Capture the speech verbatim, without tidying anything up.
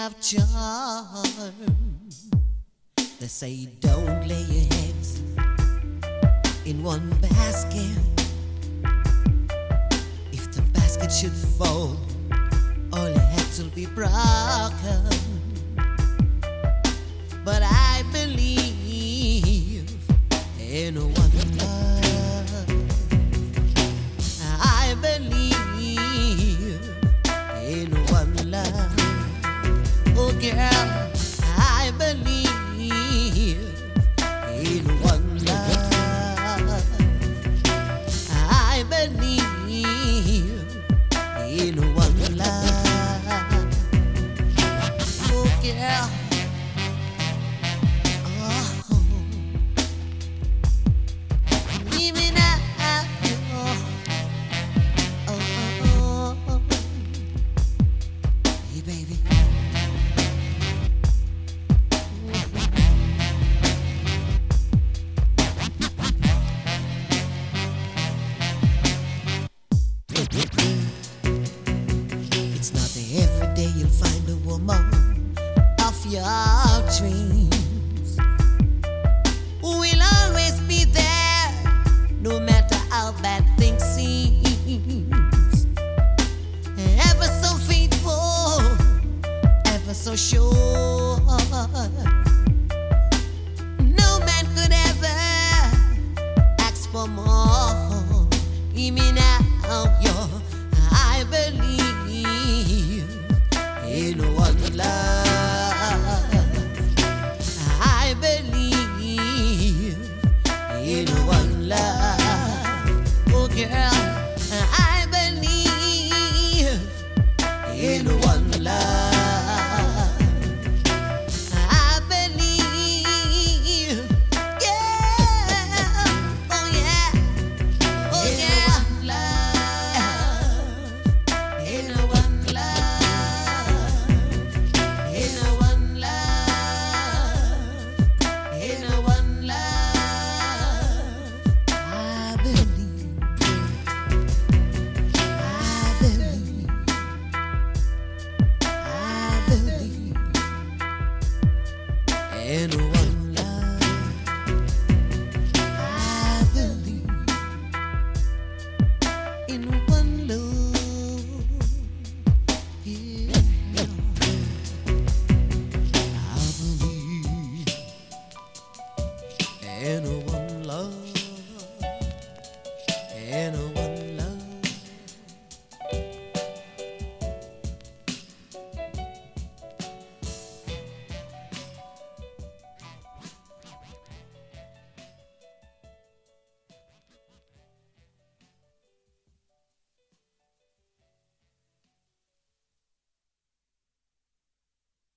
have charm. They say don't lay your eggs in one basket. If the basket should fall, all your eggs will be broken. But I believe in one love. I believe in one love. Oh girl, I believe in one love. I believe in one love. Oh girl. It's not every day you'll find a woman of your dreams who will always be there, no matter how bad things seem. Ever so faithful, ever so sure. No man could ever ask for more. Hear me now, yo. I believe in one love. I believe in one love. Oh girl, I believe in one love. I believe, yeah, oh yeah, oh yeah. In one love, I believe in one love, yeah. I believe in one love, in